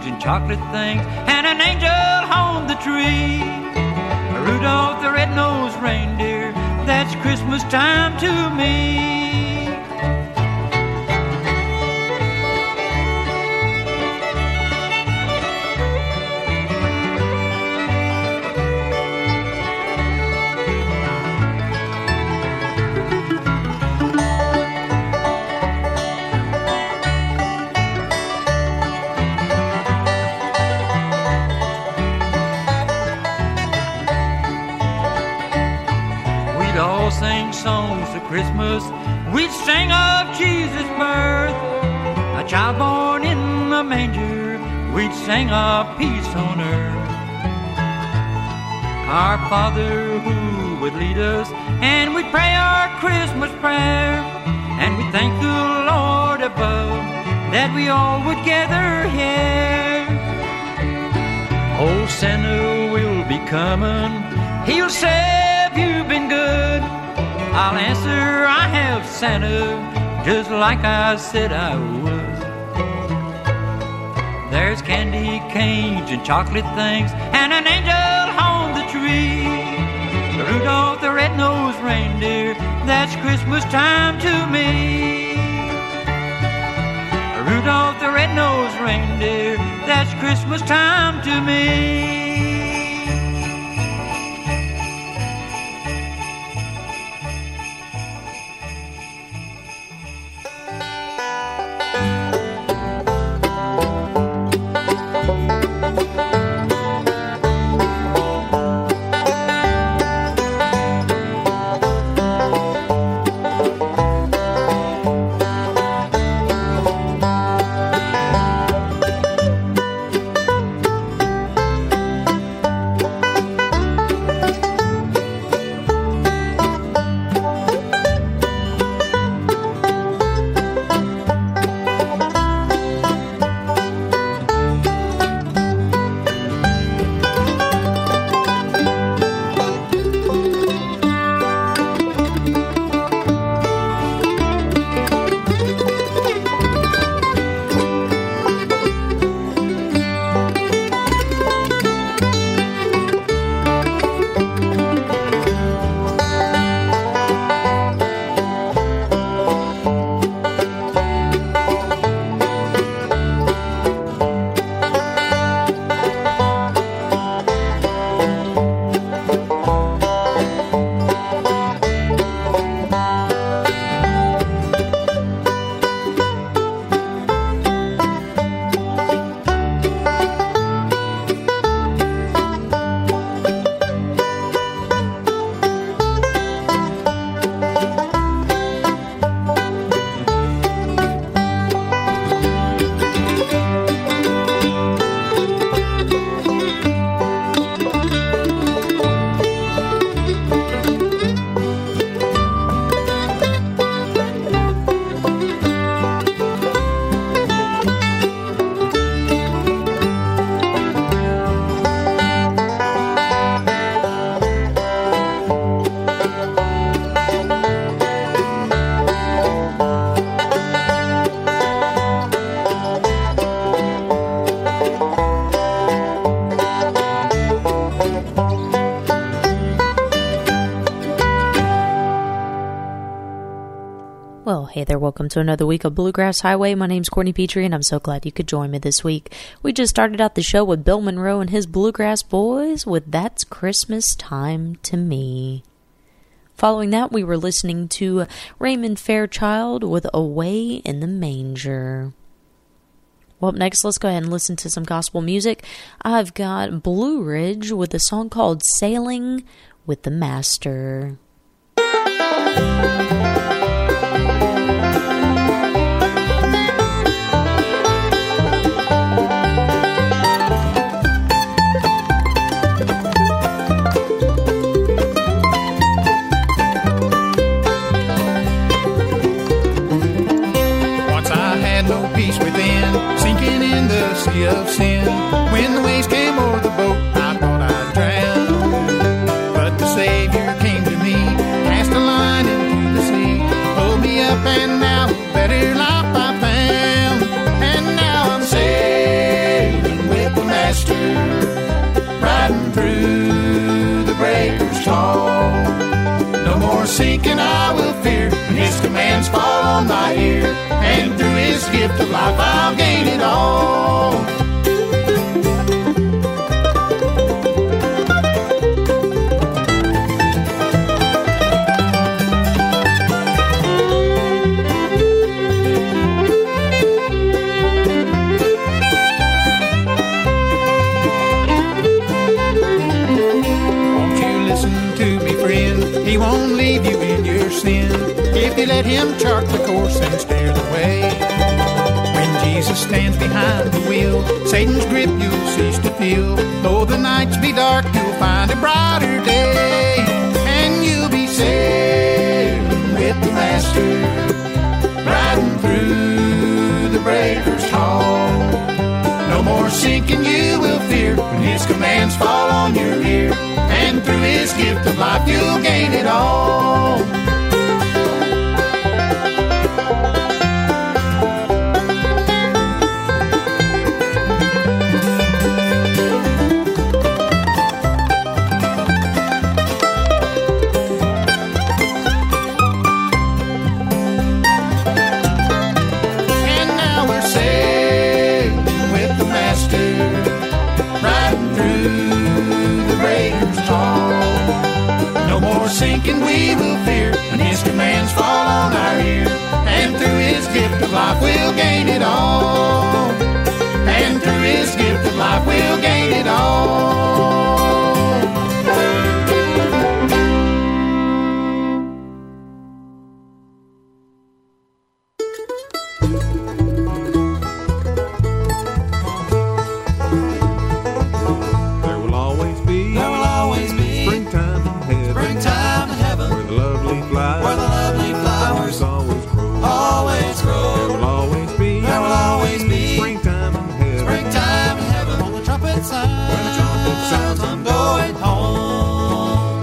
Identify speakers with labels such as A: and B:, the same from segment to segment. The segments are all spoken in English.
A: cage and chocolate things and an angel on the tree. Rudolph the red-nosed reindeer, that's Christmas time to me. Sing songs of Christmas, we'd sing of Jesus' birth. A child born in the manger, we'd sing of peace on earth. Our Father who would lead us, and we'd pray our Christmas prayer, and we'd thank the Lord above that we all would gather here. Old Santa will be coming, he'll say, have you been good? I'll answer, I have Santa, just like I said I would. There's candy canes and chocolate things and an angel on the tree. Rudolph the red-nosed reindeer, that's Christmas time to me. Rudolph the red-nosed reindeer, that's Christmas time to me.
B: Hey there, welcome to another week of Bluegrass Highway. My name's Courtney Petrie, and I'm so glad you could join me this week. We just started out the show with Bill Monroe and his Bluegrass Boys with That's Christmas Time to Me. Following that, we were listening to Raymond Fairchild with Away in the Manger. Well, up next, let's go ahead and listen to some gospel music. I've got Blue Ridge with a song called Sailing with the Master.
C: Sea of sin. When the waves came over the boat, I thought I'd drown. But the Savior came to me, cast a line into the sea, pulled me up, and now a better life I found. And now I'm sailing Master, riding through the breakers tall. No more sinking I will fear, when His commands fall on my ear, and through His gift of life I'll gain it all. He won't leave you in your sin if you let Him chart the course and steer the way. When Jesus stands behind the wheel, Satan's grip you'll cease to feel. Though the nights be dark, you'll find a brighter day, and you'll be sailing with the Master, riding through the breakers tall. No more sinking you will fear, when His commands fall on your ear, and through His gift of life you'll gain it all. And now we're sailing with the Master, riding through the breakers tall. No more sinking we will fear, when His commands fall on our ear, and through His gift of life we'll gain it all. And through His gift of life we'll gain it all.
D: There will always be springtime in heaven, where the lovely flowers always grow. There will always be springtime in heaven,
E: When the trumpet sounds, I'm going home.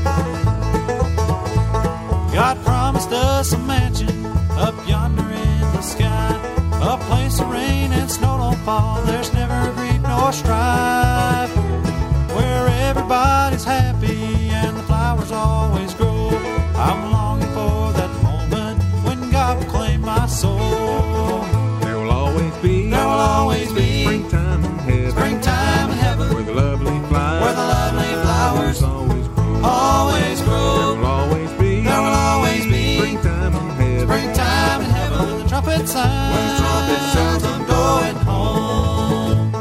E: God promised us a mansion up yonder in the sky, a place where rain and snow don't fall. There's never grief nor strife, where everybody's happy and the flowers always grow. I'm longing for that moment when God will claim my soul.
D: there will always be springtime in heaven, where the lovely flowers always grow. There will always be springtime in heaven,
E: When the trumpet sounds, I'm going home.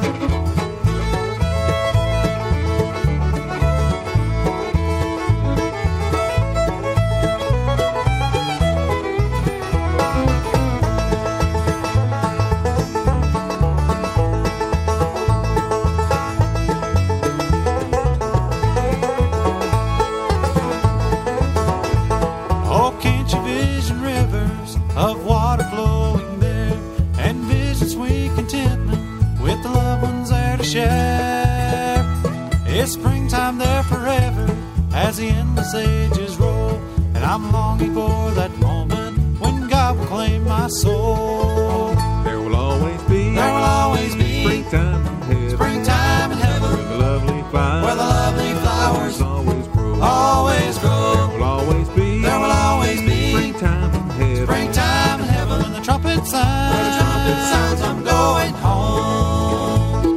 E: Oh, can't you vision rivers of water flowing there, and vision sweet contentment with the loved ones there to share? It's springtime there forever as the endless ages roll, and I'm longing for that moment when God will claim my soul.
D: there will always be springtime in heaven, where the lovely flowers always grow. There will always be springtime in heaven,
E: When the trumpet sounds, I'm going home.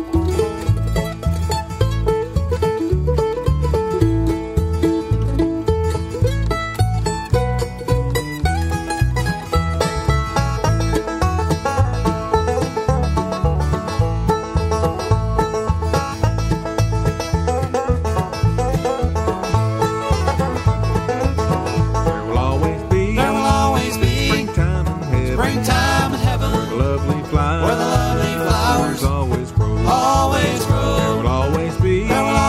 D: there will always be springtime in heaven, where the lovely flowers always grow. There will always be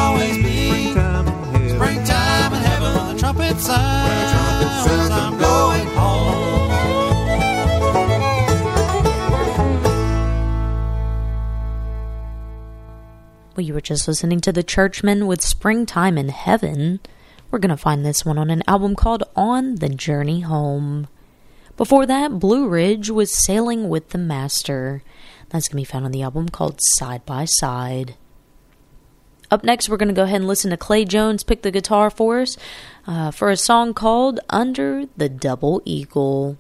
D: springtime in heaven,
E: When the trumpet sounds, I'm going home.
B: Well, you were just listening to The Churchmen with Springtime in Heaven. We're going to find this one on an album called On the Journey Home. Before that, Blue Ridge was Sailing with the Master. That's going to be found on the album called Side by Side. Up next, we're going to go ahead and listen to Clay Jones pick the guitar for us for a song called Under the Double Eagle.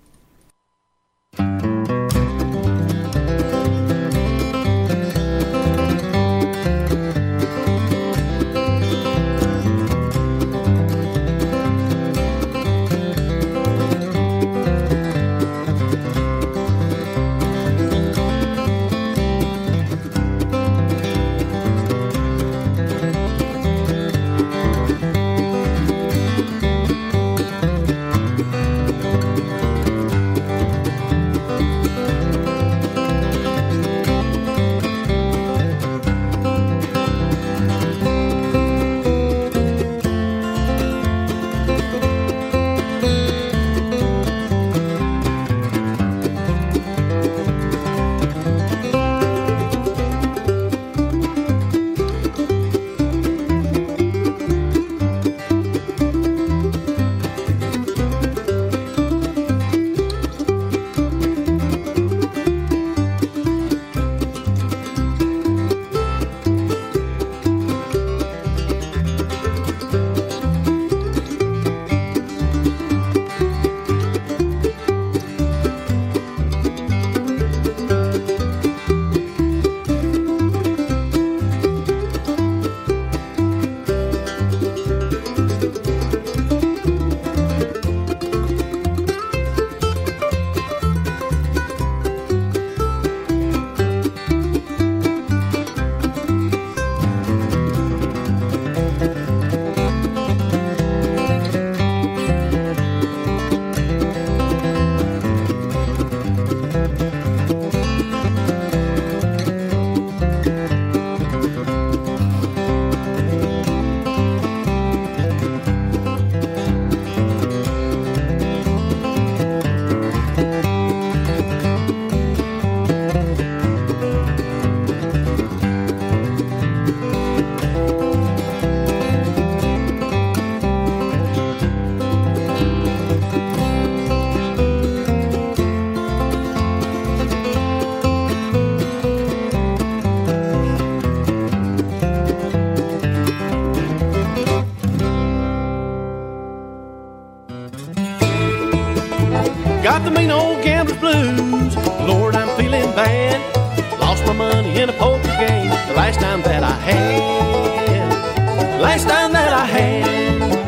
F: Got the mean old gambler's blues. Lord, I'm feeling bad. Lost my money in a poker game the last time that I had. Last time that I had.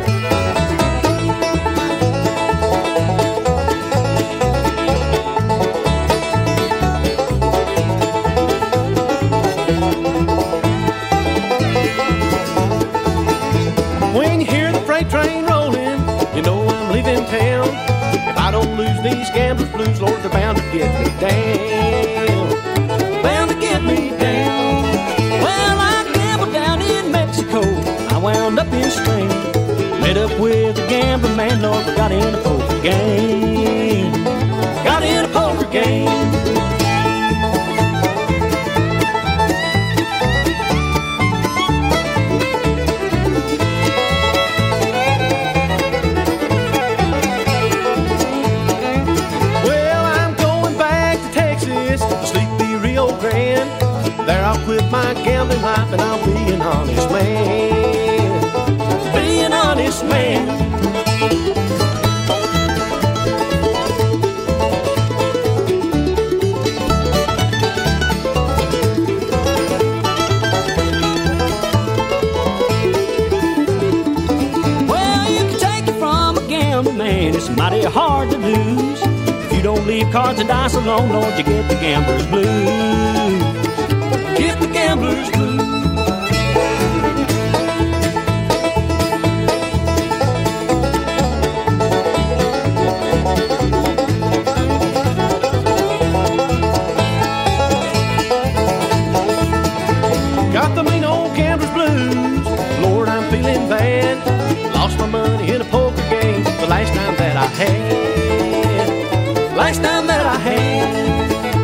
F: When you hear the freight train rolling, you know I'm leaving town. If I don't lose these gambler's blues, Lord, they're bound to get me down. Bound to get me down. Well, I gambled down in Mexico. I wound up in Spain. Met up with a gambling man, Lord, we got in a poker game. Got in a poker game. There I'll quit my gambling life and I'll be an honest man. Be an honest man. Well, you can take it from a gambling man, it's mighty hard to lose. If you don't leave cards and dice alone, Lord, you get the gambler's blues. Get the gambler's blues. Got the mean old gambler's blues. Lord, I'm feeling bad. Lost my money in a poker game the last time that I had. Last time that I had.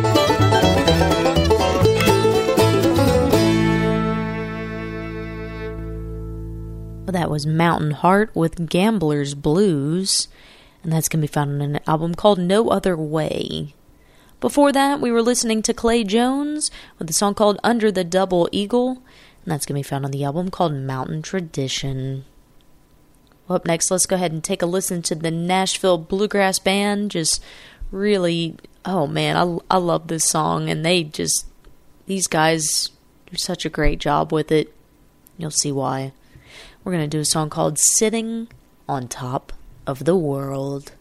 B: That was Mountain Heart with Gambler's Blues, and that's going to be found on an album called No Other Way. Before that, we were listening to Clay Jones with a song called Under the Double Eagle. And that's going to be found on the album called Mountain Tradition. Well, up next, let's go ahead and take a listen to the Nashville Bluegrass Band. Just really, oh man, I love this song. And these guys do such a great job with it. You'll see why. We're going to do a song called Sitting on Top of the World.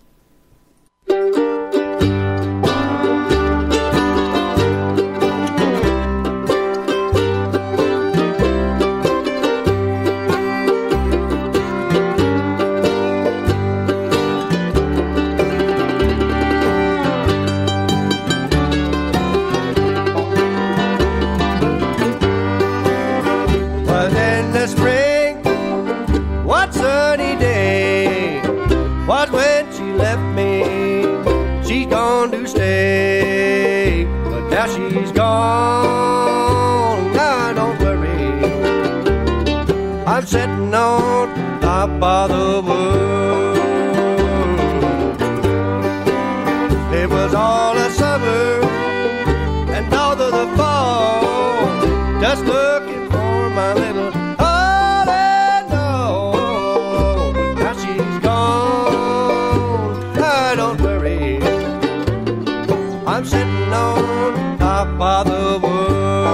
G: She's gone, now don't worry. I'm sitting on top of the world. It was all the summer and all of the fall, just looking for my little all and all. But now she's gone, now don't worry. I'm sitting on top of the world.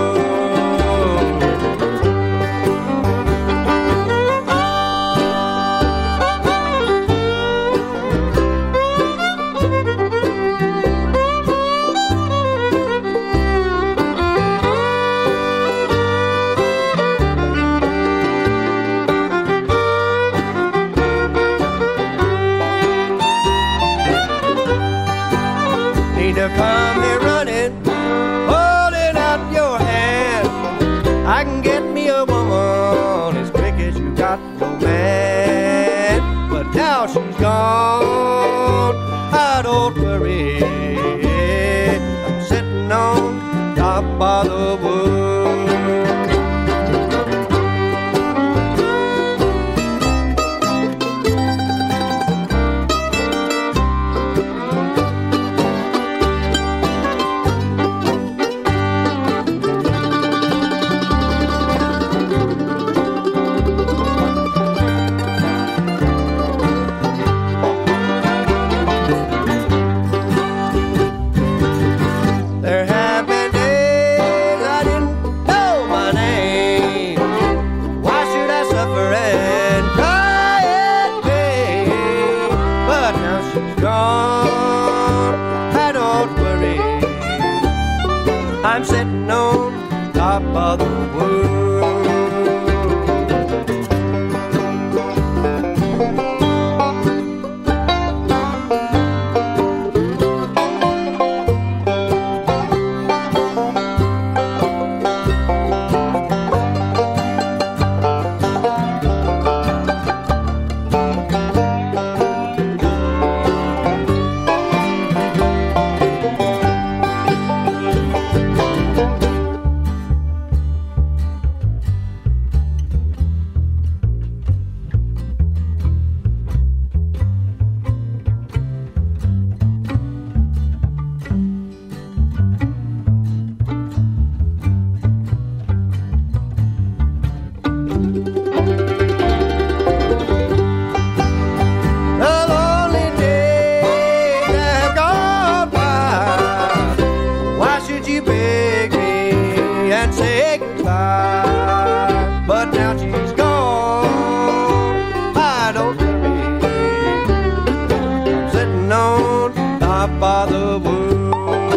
G: Need to come here running, holding out your hand. I can get me a woman as quick as you got your man. But now she's gone, I don't worry. I'm sitting on top of the world. I'm sitting on top of the world. But now she's gone, I don't worry. I'm sitting on top of the world.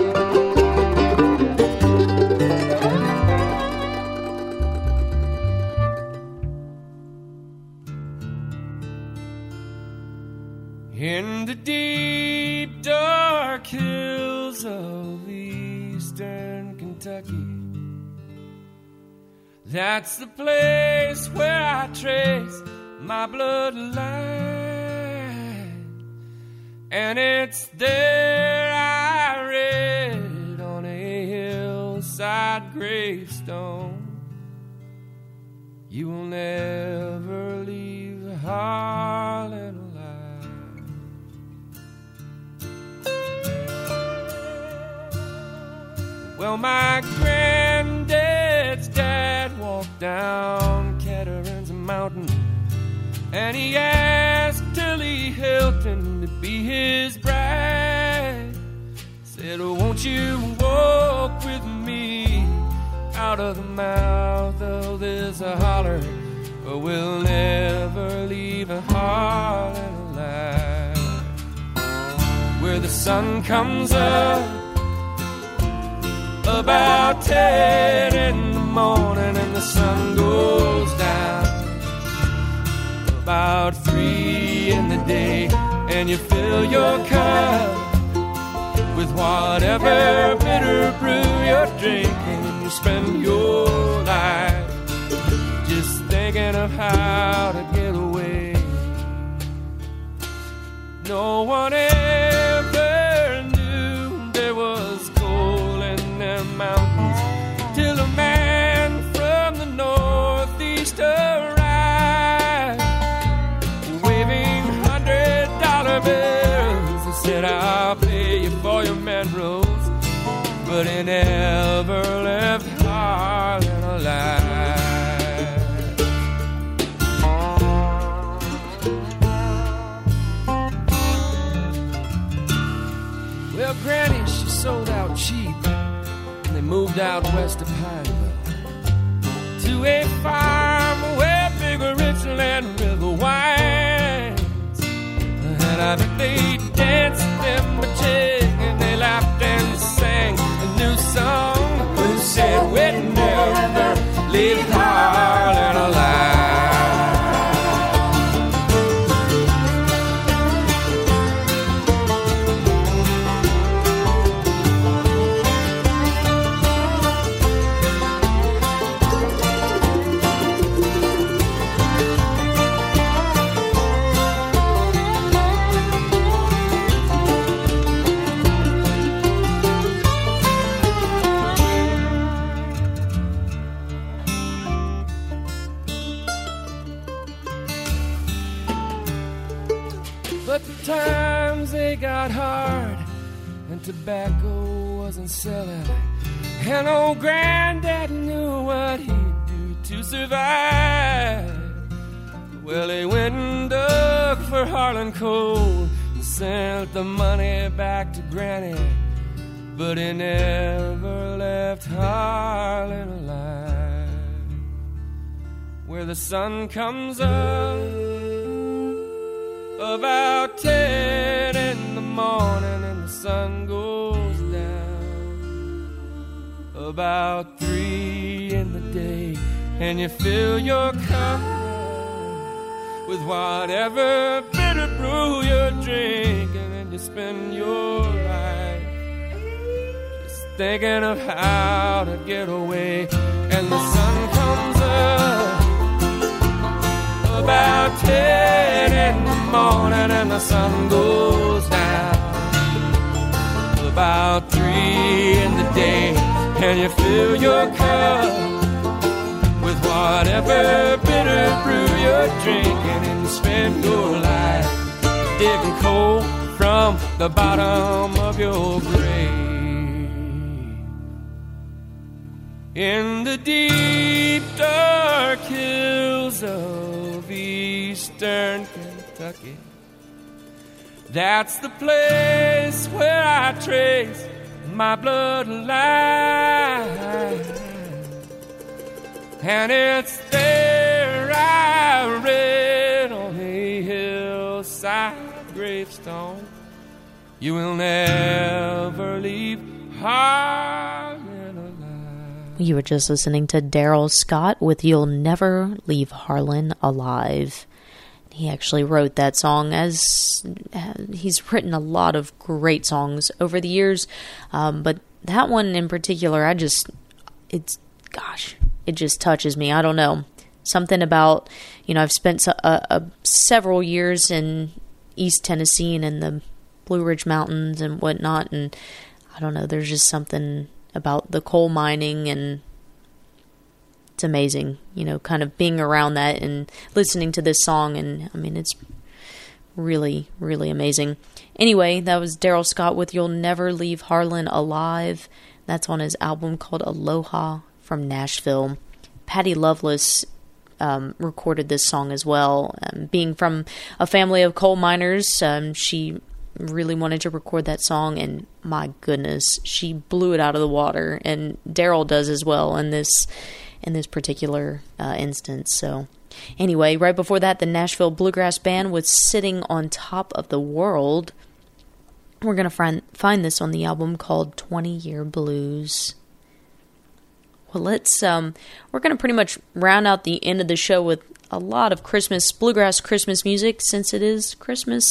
H: In the deep dark hills of eastern Kentucky, that's the place where I trace my bloodline. And it's there I read on a hillside gravestone, you will never leave the Harlan alive. Well, my granddad's dad was walked down Catarines Mountain, and he asked Tilly Hilton to be his bride. Said, won't you walk with me out of the mouth of this holler, or we'll never leave a Harlan alive. Where the sun comes up about 10 in the morning, and the sun goes down about 3 in the day, and you fill your cup with whatever bitter brew you're drinking, and you spend your life just thinking of how to get away. No one ever knew there was gold in them mountains till a man from the northeast arrived, waving $100 bills. He said, I'll pay you for your mandrels, but he never left Harlan alive. Well, Granny, she sold out cheap, and they moved out west of Pineville to a farm where big Richland River winds. And I bet they danced them a jig, and they laughed and sang a new song. Who said we'd never leave Harlan alive? But the times they got hard, and tobacco wasn't selling, and old Granddad knew what he'd do to survive. Well, he went and dug for Harlan coal and sent the money back to Granny, but he never left Harlan alive. Where the sun comes up about 10 in the morning, and the sun goes down about 3 in the day, and you fill your cup with whatever bitter brew you're drinking, and you spend your life just thinking of how to get away. And the sun comes up about 10 in the morning, and the sun goes down about 3 in the day, and you fill your cup with whatever bitter brew you're drinking, and you spend your life digging coal from the bottom of your grave. In the deep dark hills of eastern Kentucky, that's the place where I trace my bloodline. And it's there I read on a hillside gravestone, you will never leave Harlan alive.
B: You were just listening to Daryl Scott with You'll Never Leave Harlan Alive. He actually wrote that song, as he's written a lot of great songs over the years. But that one in particular, it just touches me. I don't know. Something about, I've spent several years in East Tennessee and in the Blue Ridge Mountains and whatnot. And I don't know, there's just something about the coal mining, and it's amazing, kind of being around that and listening to this song. And I mean, it's really, really amazing. Anyway, that was Daryl Scott with You'll Never Leave Harlan Alive. That's on his album called Aloha from Nashville. Patty Loveless recorded this song as well. Being from a family of coal miners, she really wanted to record that song, and my goodness, she blew it out of the water, and Daryl does as well in this particular instance. So anyway, right before that, the Nashville Bluegrass Band was Sitting on Top of the World. We're going to find this on the album called 20 Year Blues. Well, we're going to pretty much round out the end of the show with a lot of bluegrass Christmas music, since it is Christmas,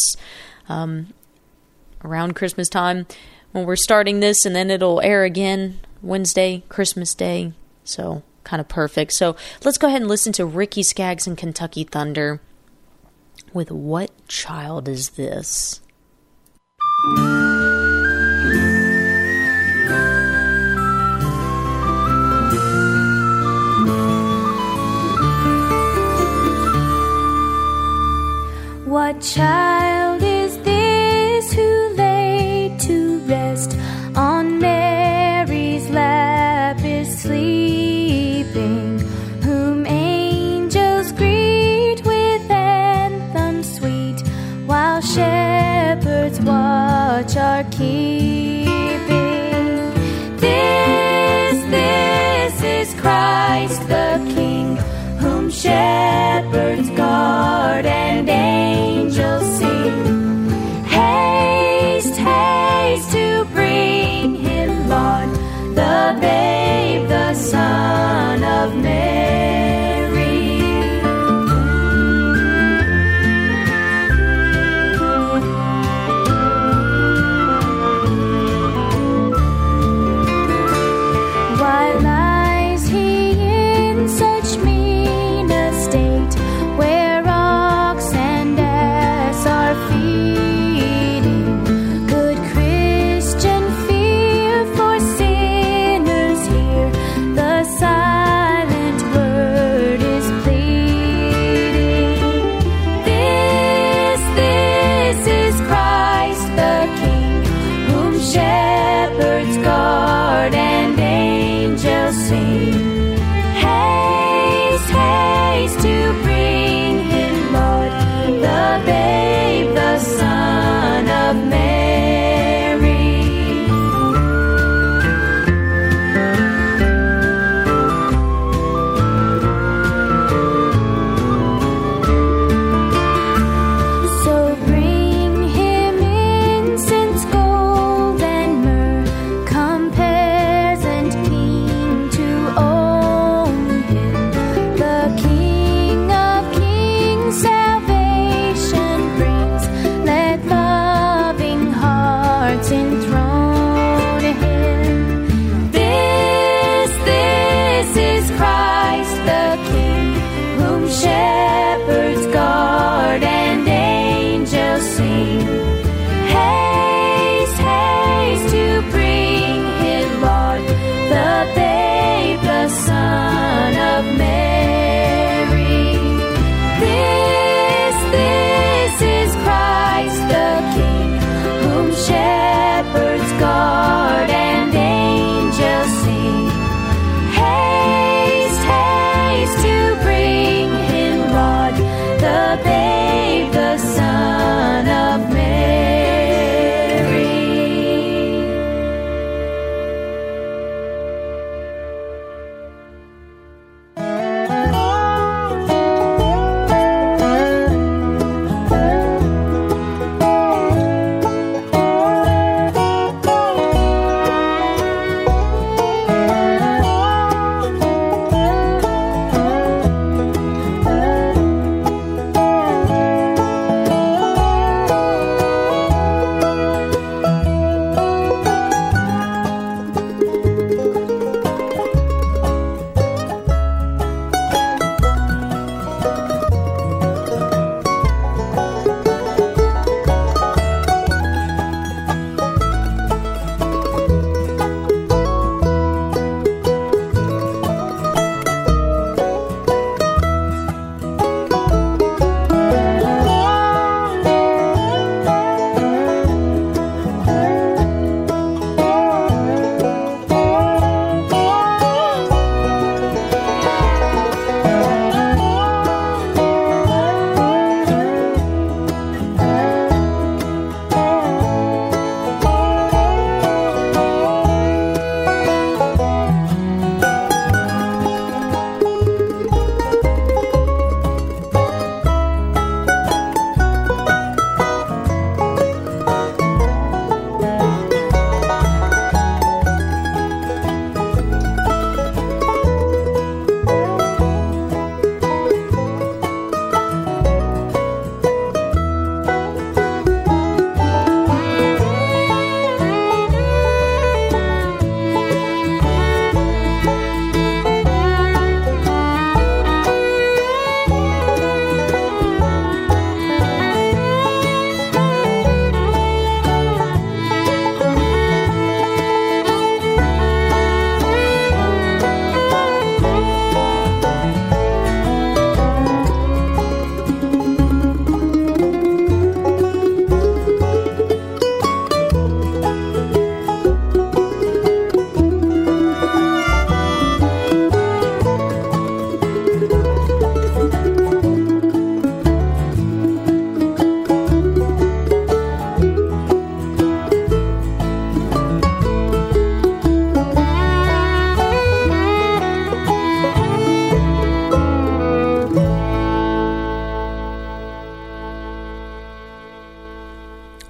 B: around Christmas time when we're starting this, and then it'll air again Wednesday, Christmas Day, so kind of perfect. So let's go ahead and listen to Ricky Skaggs and Kentucky Thunder with What Child Is This?
I: What child is this who laid to rest on Mary's lap is sleeping, whom angels greet with anthems sweet, while shepherds watch our keeping? This is Christ the King, whom shepherds guard and angels sing. Haste, haste to bring him, Lord, the babe, the Son of Mary. Why lies he in such mean estate, where ox and ass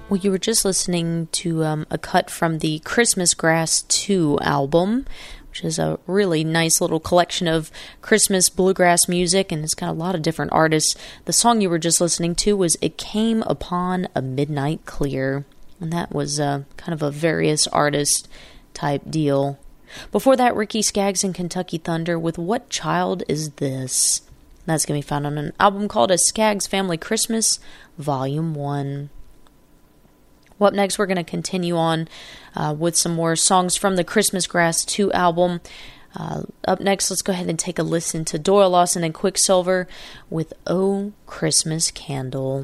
B: Well, you were just listening to a cut from the Christmas Grass 2 album, which is a really nice little collection of Christmas bluegrass music, and it's got a lot of different artists. The song you were just listening to was It Came Upon a Midnight Clear, and that was kind of a various artist type deal. Before that, Ricky Skaggs and Kentucky Thunder with What Child Is This? That's going to be found on an album called A Skaggs Family Christmas, Volume 1. Well, up next, we're going to continue on with some more songs from the Christmas Grass 2 album. Up next, let's go ahead and take a listen to Doyle Lawson and Quicksilver with Oh, Christmas Candle.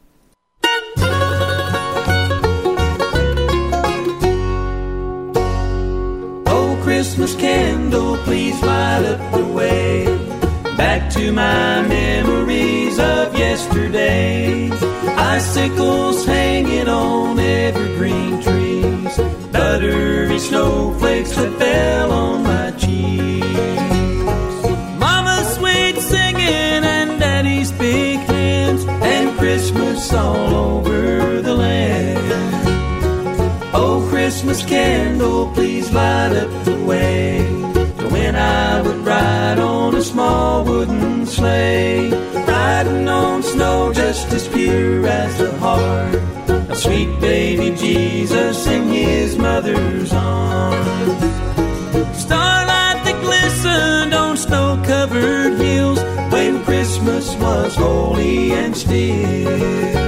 J: Oh, Christmas candle, please light up the way back to my memories of yesterday. Icicles hanging on evergreen trees, buttery snowflakes that fell on my cheeks. Mama's sweet singing and Daddy's big hands, and Christmas all over the land. Oh, Christmas candle, please light up the way to when I would ride on a small wooden sleigh, riding on snow just as pure as the heart of sweet baby Jesus in his mother's arms. Starlight that glistened on snow-covered hills when Christmas was holy and still.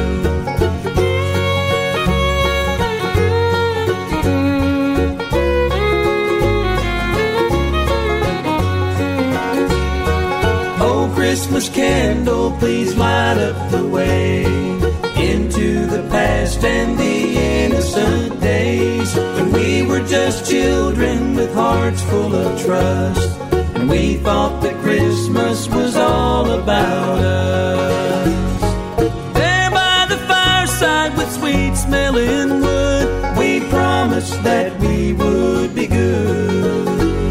J: Christmas candle, please light up the way into the past and the innocent days when we were just children with hearts full of trust, and we thought that Christmas was all about us. There by the fireside with sweet smelling wood, we promised that we would be good.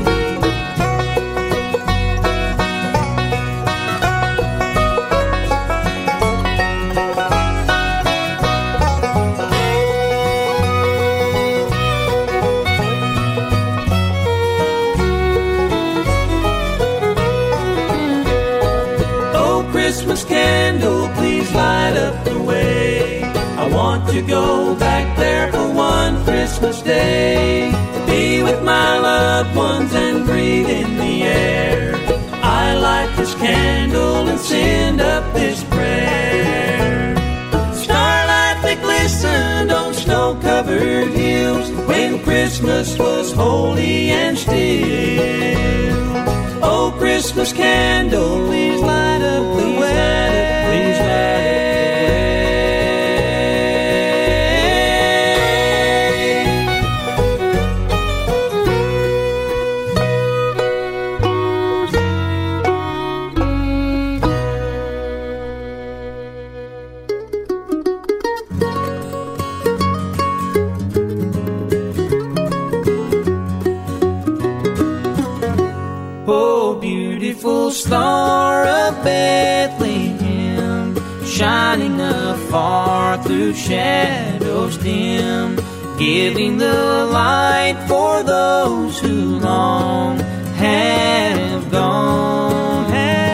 J: Christmas candle, please light up the way. I want to go back there for one Christmas day, to be with my loved ones and breathe in the air. I light this candle and send up this prayer. Starlight that glistened on snow-covered hills when Christmas was holy and still. Oh, Christmas candle, please light up the way. Please light up the way. Oh, beautiful star of Bethlehem, shining afar through shadows dim, giving the light for those who long have gone,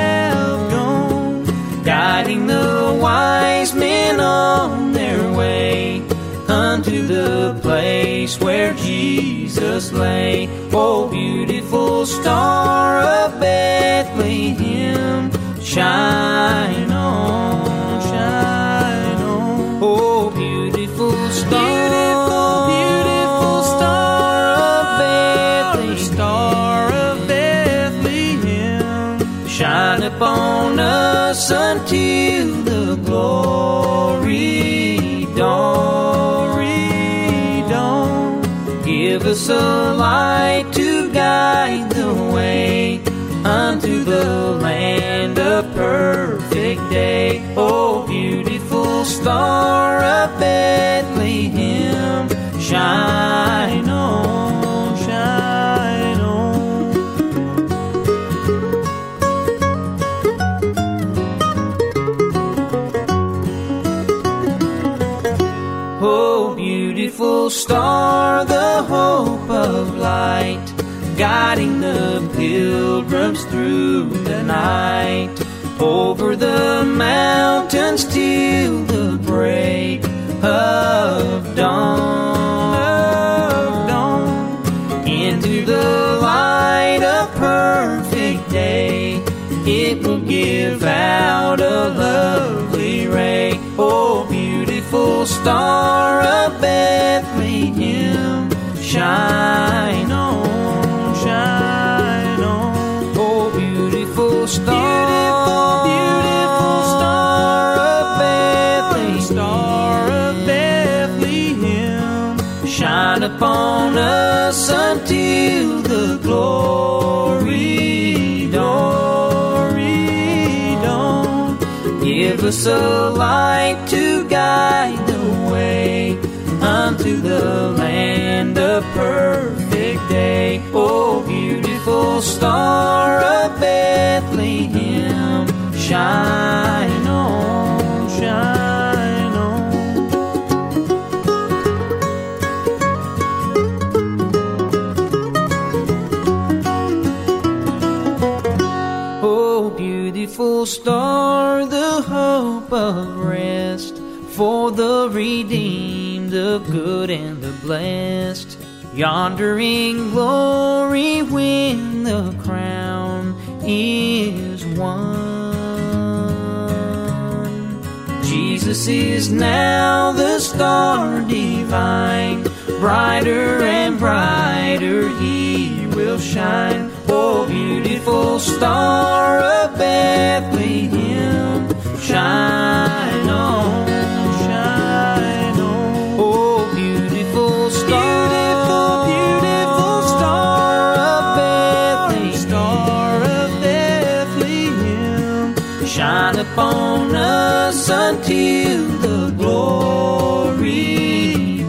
J: guiding the wise men on their way unto the place where Jesus lay. Oh, beautiful star of Bethlehem, shine on, shine on. Oh, beautiful star, beautiful star of Bethlehem, shine upon us until the glory dawn. Give us a light to guide the way unto the land of perfect day. Oh, beautiful star of Bethlehem, shine on, shine on. Oh, beautiful star, the hope of light, guiding the pilgrims through the night, over the mountains till the break of dawn, into the light of perfect day. It will give out a lovely ray. Oh, beautiful star of Bethlehem, shine on, shine on. Oh, beautiful star, beautiful star of Bethlehem, star of Bethlehem, shine upon us until the glory dawn. Give us a light to guide the way unto the land of perfect day. Oh, beautiful star of Bethlehem, shine on, shine on. Oh, beautiful star, the hope of rest for the redeemed, the good and the blessed, yonder in glory when the crown is won. Jesus is now the star divine, brighter and brighter he will shine. Oh, beautiful star of Bethlehem, shine on, shine on. Oh, beautiful star, beautiful star of Bethlehem, star of Bethlehem, shine upon us until the glory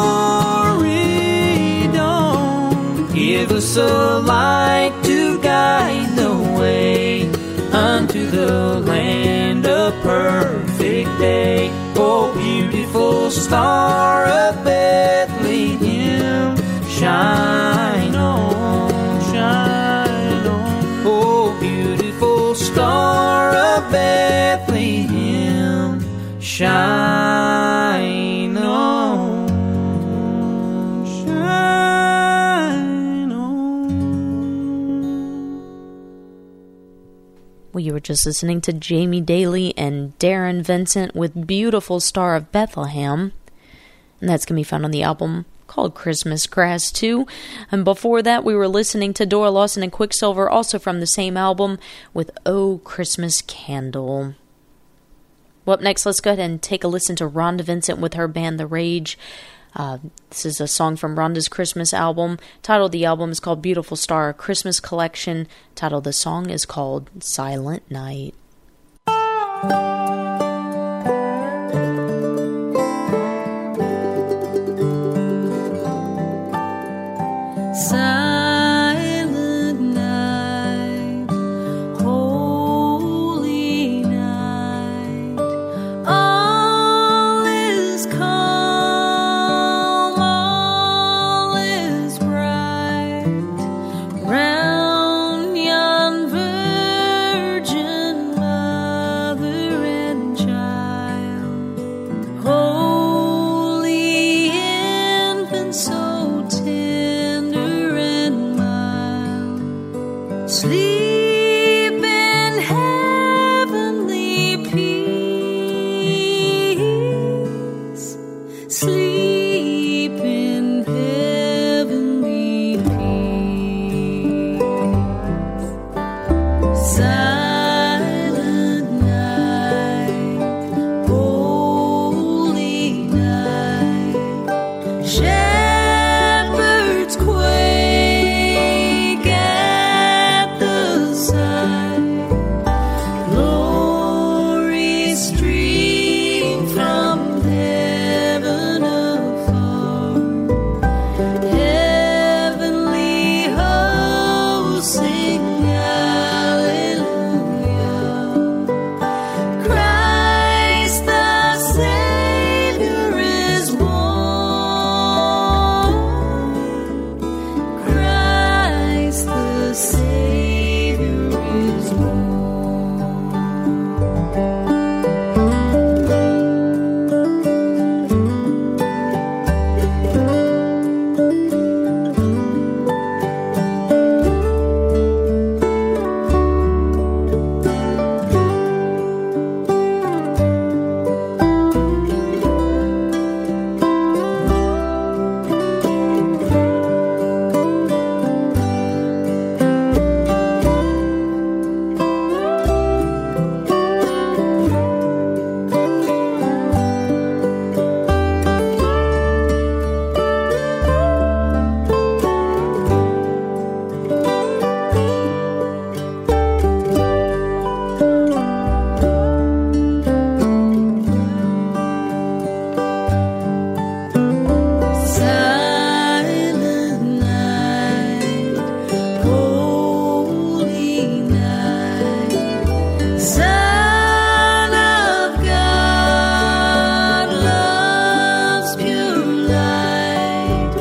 J: dawn. Give us a light to guide the way unto the land of perfect day. Oh, beautiful star of Bethlehem, shine on, shine on. Oh, beautiful star of Bethlehem, shine on, shine on.
B: Well, you were just listening to Jamie Daly and Darren Vincent with Beautiful Star of Bethlehem. And that's going to be found on the album called Christmas Grass 2. And before that, we were listening to Dora Lawson and Quicksilver, also from the same album, with Oh Christmas Candle. Well, up next, let's go ahead and take a listen to Rhonda Vincent with her band The Rage. This is a song from Rhonda's Christmas album. Titled, the album is called Beautiful Star, a Christmas collection. Titled, the song is called Silent Night.
I: Silent night, holy night, all is calm, all is bright, round yon virgin mother and Son of God, love's pure light,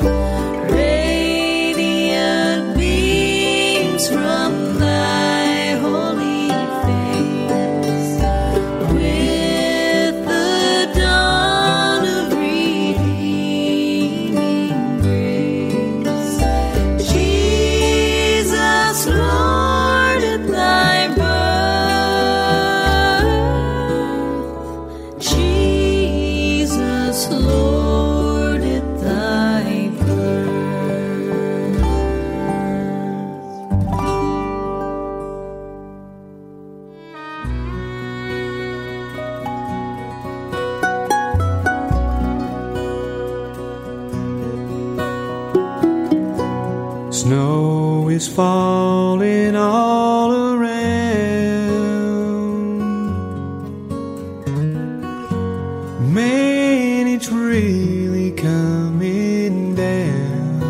I: radiant beams from thy holy face, with the dawn of redeeming grace. Jesus, Lord, at thy birth, Jesus, Lord, at thy birth.
J: Snow is falling all around. Man, it's really coming down.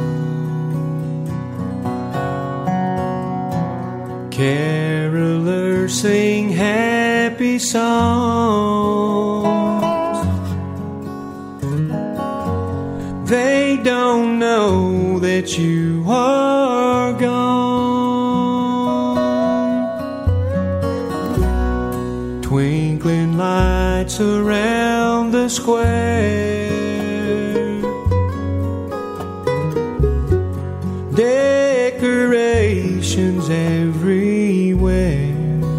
J: Carolers sing happy songs. They don't know that you are gone. Twinkling lights around the square, decorations everywhere.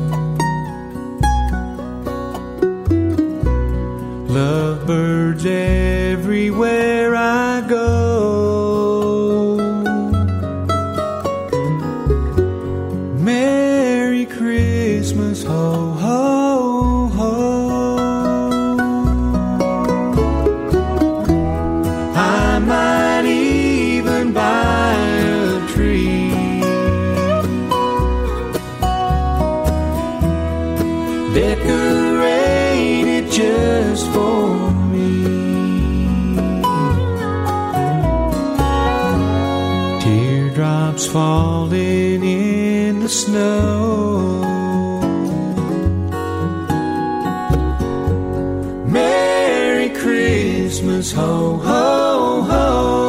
J: Lovebirds everywhere I go. Merry Christmas, ho, ho, ho. I might even buy a tree, decorate it just for me. Teardrops falling in the snow. Merry Christmas, ho, ho, ho.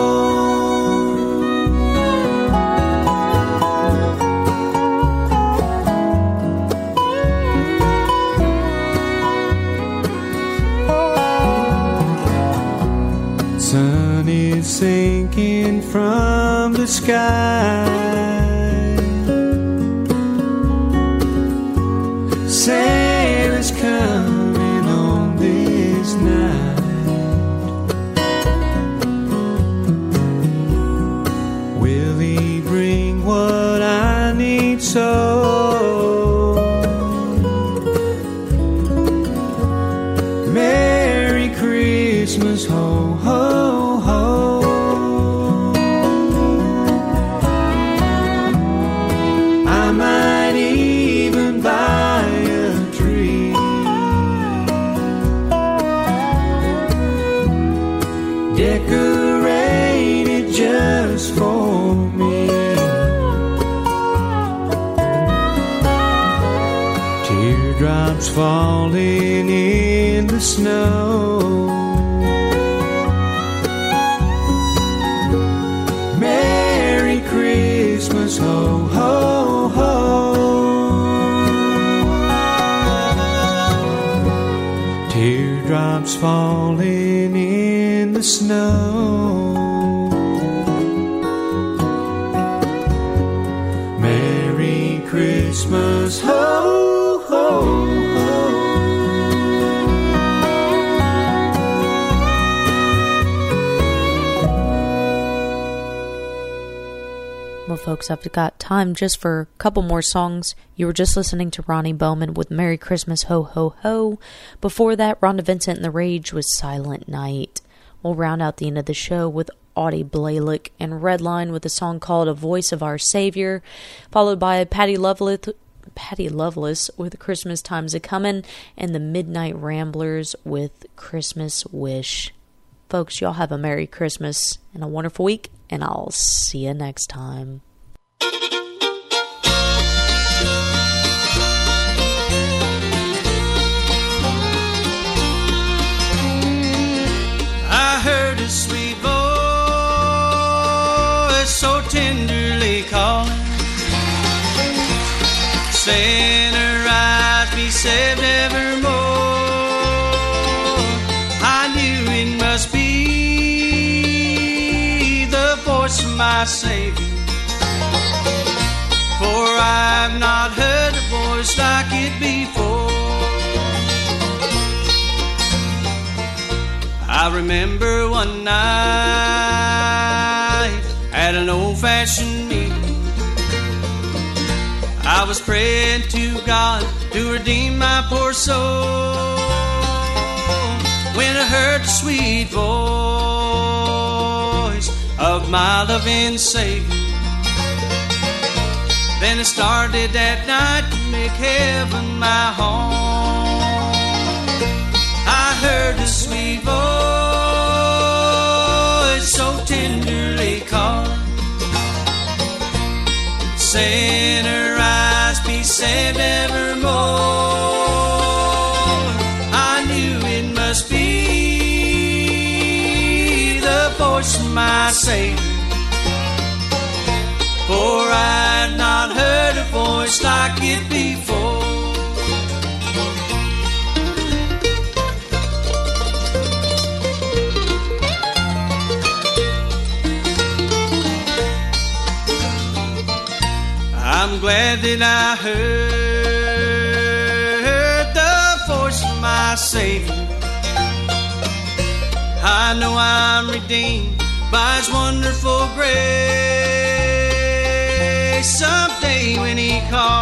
J: Sun is sinking from the sky. Santa's coming on this night. Will he bring what I need so? Merry Christmas, ho, ho, ho. I might even buy a tree, decorate it just for me. Teardrops falling in the snow. Merry Christmas, ho, ho, ho. Teardrops falling in the snow. Merry Christmas, ho, ho, ho.
B: Well, folks, I've got time just for a couple more songs. You were just listening to Ronnie Bowman with Merry Christmas, Ho, Ho, Ho. Before that, Rhonda Vincent and the Rage with Silent Night. We'll round out the end of the show with Audie Blalock and Redline with a song called A Voice of Our Savior, followed by Patty Loveless with Christmas Time's A-Comin', and the Midnight Ramblers with Christmas Wish. Folks, y'all have a Merry Christmas and a wonderful week, and I'll see you next time.
J: tenderly calling. Sinner, rise, be saved evermore. I knew it must be the voice of my Savior, for I've not heard a voice like it before. I remember one night at an old-fashioned meeting, I was praying to God to redeem my poor soul, when I heard the sweet voice of my loving Savior. Then I started that night to make heaven my home. I heard the sweet voice so tenderly calling, sinner, rise, be saved evermore. I knew it must be the voice of my Savior, for I'd not heard a voice like it before. I'm glad that I heard the voice of my Savior. I know I'm redeemed by His wonderful grace. Someday when He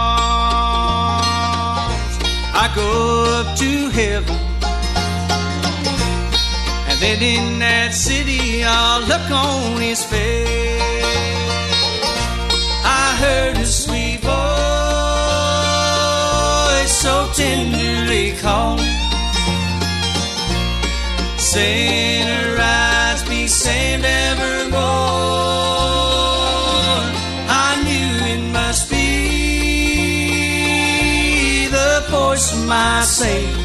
J: calls, I go up to heaven, and then in that city I'll look on His face. I heard a sweet voice so tenderly calling, sinner, rise, be saved evermore. I knew it must be the voice of my Savior,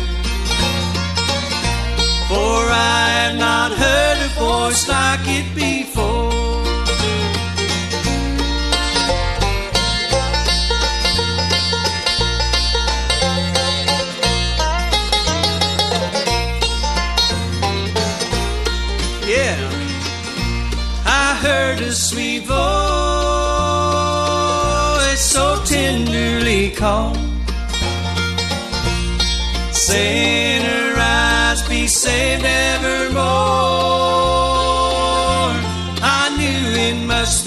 J: for I have not heard a voice like it before. I heard a sweet voice so tenderly call, sinner, rise, be saved evermore. I knew it must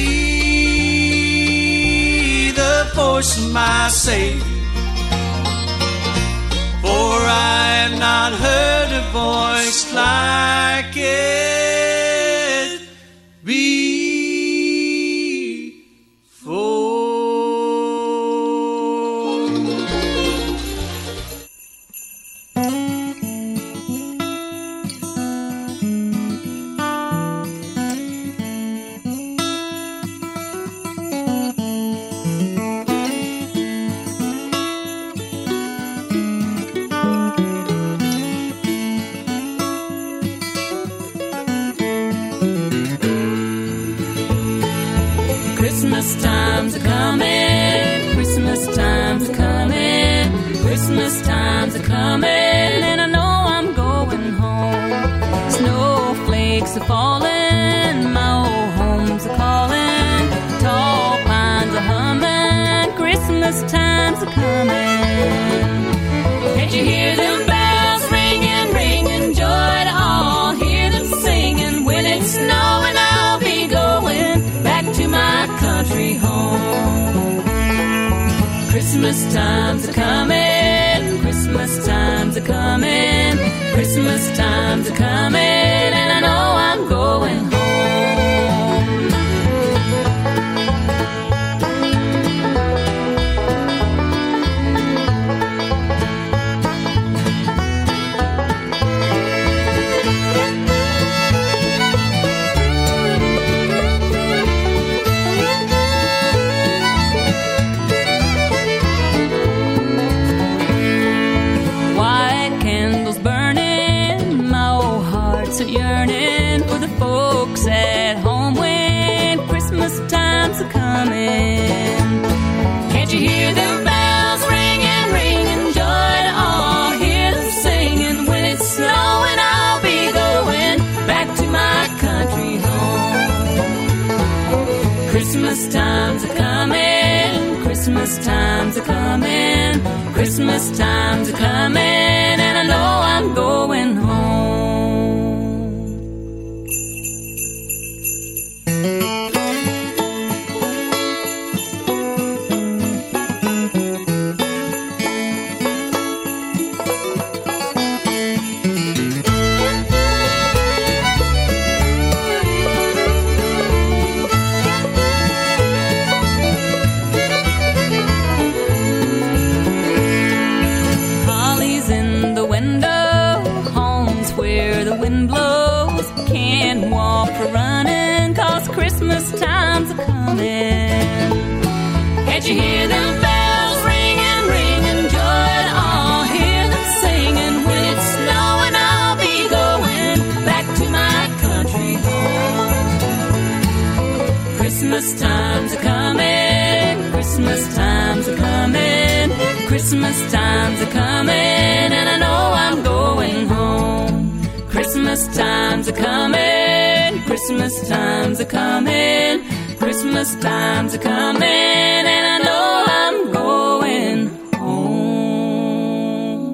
J: be the voice of my Savior, for I have not heard a voice like it before.
I: Christmas time's a coming, Christmas time's a coming, Christmas time's a coming, and I know I'm going home. Snowflakes are falling, my old home's a calling, tall pines are humming, Christmas time's a coming. Can't you hear them bells ringing, ringing joy to all? Hear them singing, when it's snowing I'll be going back to my country home. Christmas time's a coming, Christmas time's a coming, Christmas time's a coming, and I know I'm going home. So coming. Can't you hear them bells ringing, ringing joy to all? Hear them singing. When it's snowing, I'll be going back to my country home. Christmas time's a coming, Christmas time's a coming, Christmas time's a coming, and I know I'm going home. Christmas time's a coming. Can't you hear them bells ringing, ringing joy to all? Hear them singing. When it's snowing, I'll be going back to my country home. Christmas time's a coming, Christmas time's a coming, Christmas time's a coming, and I know I'm going home. Christmas time's a coming, Christmas time's a coming, Christmas time's a coming, and I know I'm going home.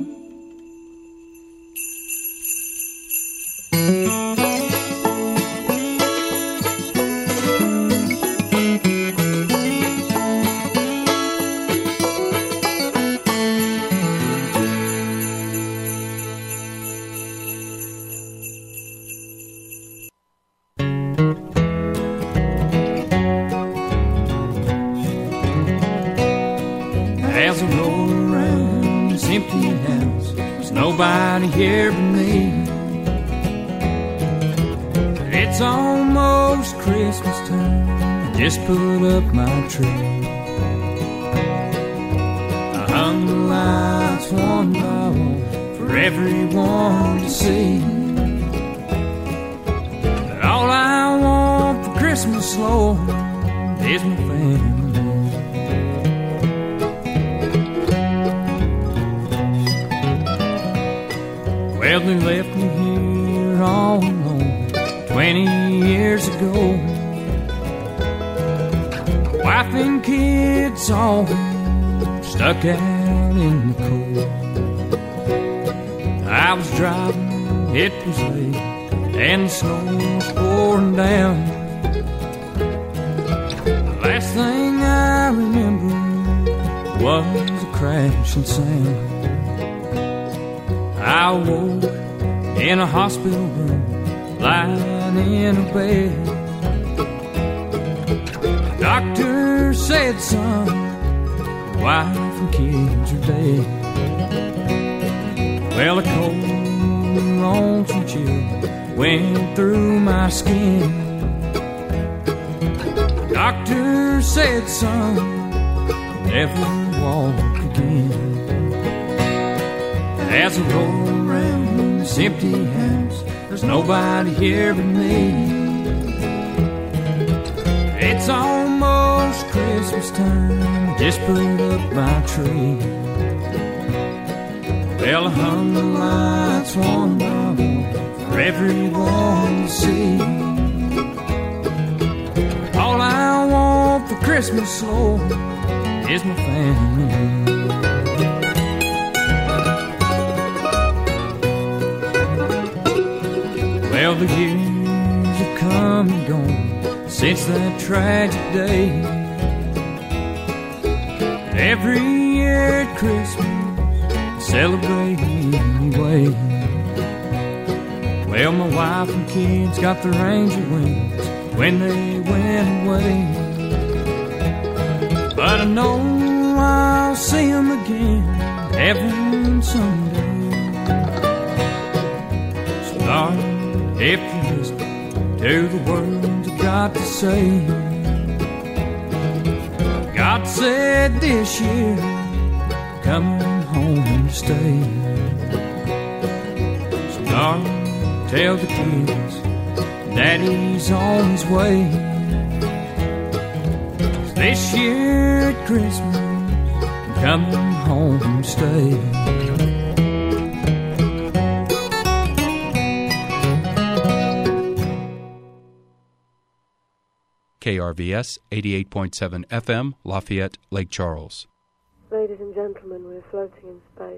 J: As I roll around this empty house, there's nobody here but me. It's almost Christmas time, I just put up my tree. I hung the lights one by one for everyone to see. But all I want for Christmas, Lord, is my family. Well, they left me here all alone 20 years ago. Wife and kids all stuck out in the cold. I was driving, it was late, and the snow was pouring down. The last thing I remember was a crashing sound. I woke in a hospital room, lying in a bed. The doctor said, son, wife and kids are dead. Well, a cold, lonesome chill went through my skin. The doctor said, son, never walk again. As I roll around this empty house, there's nobody here but me. It's almost Christmas time, just put up my tree. Well, I hung the lights one by one for everyone to see. All I want for Christmas, Lord, is my family. Well, the years have come and gone since that tragic day. Every year at Christmas, I celebrate anyway. Well, my wife and kids got their angel wings when they went away. But I know I'll see them again heaven someday. So darling, if you listen to the words I've got to say, God said this year, coming home to stay. So darling, tell the kids Daddy's on his way. 'Cause
H: This year at Christmas, I'm coming home to stay.
K: KRVS 88.7 FM, Lafayette, Lake Charles.
L: Ladies and gentlemen, we're floating in space.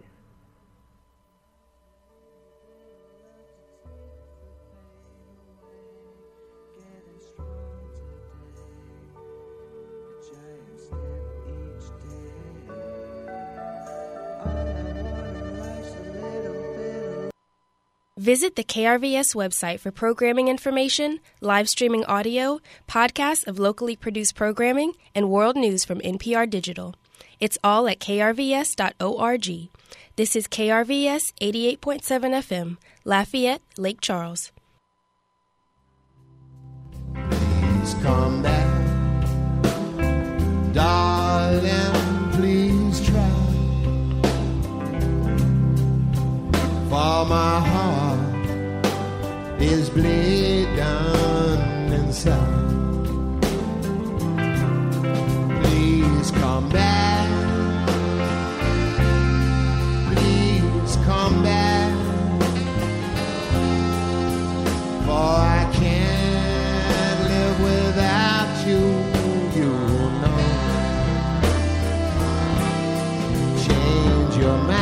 M: Visit the KRVS website for programming information, live streaming audio, podcasts of locally produced programming, and world news from NPR Digital. It's all at krvs.org. This is KRVS 88.7 FM, Lafayette, Lake Charles.
C: Please come back, darling, please try. For my heart is bleeding inside. Please come back. Please come back. For I can't live without you, you know. Change your mind.